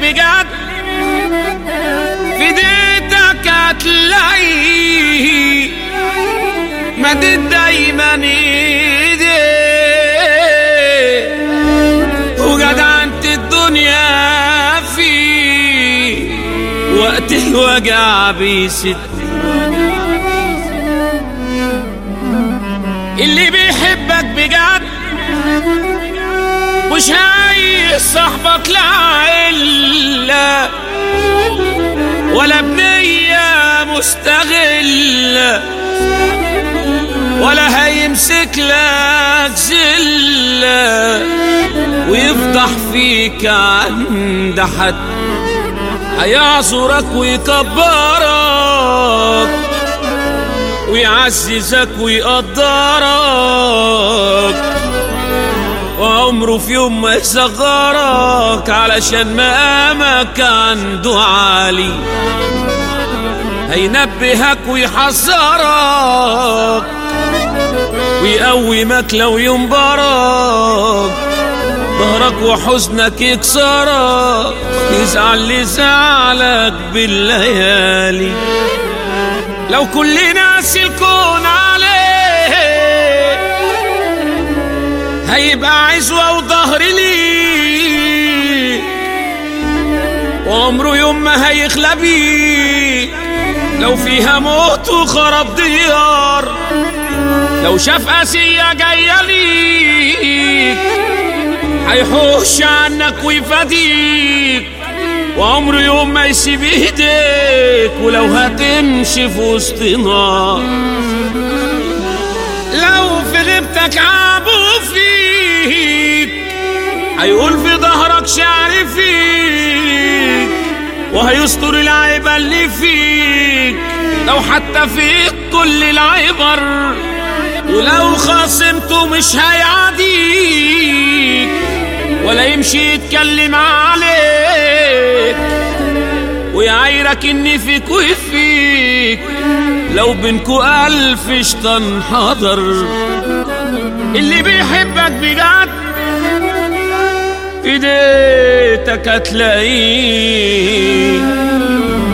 بجد في ايديتك هتلاقيه، مدد دايما ايديك وجدعنت الدنيا فيه وقت الوجع بيسد. اللي بيحبك بجد مش عايز صاحبك لا علة ولا بنية مستغلة ولا هيمسك لك زلة ويفضح فيك عند حد، هيعذرك ويكبرك ويعززك ويقدرك وعمره في يوم ما يصغرك علشان مقامك عنده عالي. هينبهك ويحذرك ويقومك لو ينبرك، ظهرك وحزنك يكسرك، يزعل لزعلك بالليالي. لو كل ناس الكون عليه هيبقى عزوة وظهر ليك، وعمره يوم ما هيخلى بيك. لو فيها موت وخرب ديار، لو شاف قاسية جاية ليك هيحوش عنك ويفاديك، وعمره يوم ما يسيب ايديك. ولو هتمشي في وسط نار، لو في غيبتك عابوا فيك هيقول في ظهرك شعر فيك وهيستر العيبة اللي فيك. لو حتى فيك كل العبر، ولو خاصمته مش هيعاديك ولا يمشي يتكلم عليك ويعايرك ان فيك وفيك. لو بينكو 1000 شيطان حضر، اللي بيحبك بجد في ايديتك هتلاقيه.